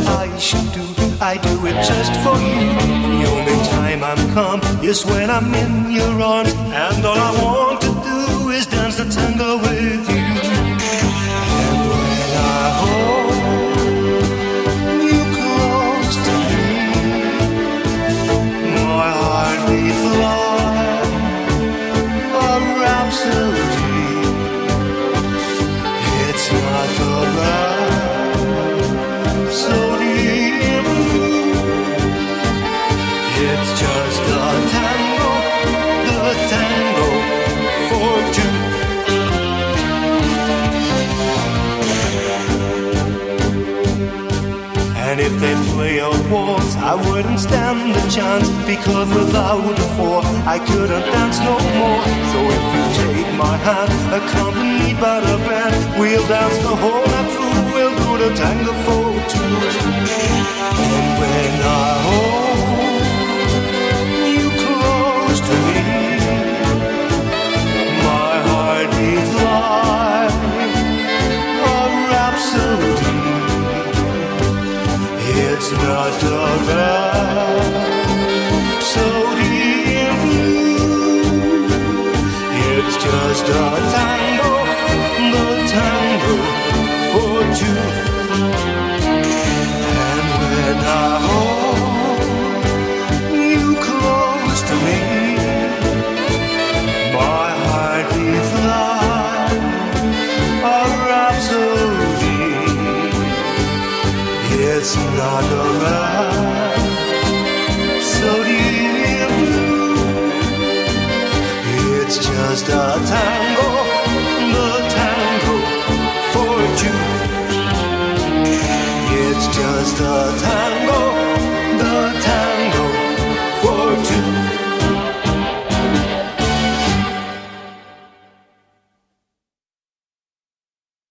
I should do. I do it just for you. The only time I'm calm is when I'm in your arms, and all I want to do is dance the tango with you. And when I hold you close to me, my heart beats like a rhapsody. It's not the rhapsody. It's just a tango, the tango for two. And if they play a waltz, I wouldn't stand a chance, because without a four, I couldn't dance no more. So if you take my hand, accompanied by the band, we'll dance the whole night through. We'll do the tango for two. And when I hold you close to me, my heart beats like a rhapsody. It's not a rhapsody in blue. It's just a tango, the tango for two. And when I hold you close to me, my heart beats like a rhapsody. It's not a rhapsody in blue. It's just a tango, the tango for two. It's just a tango.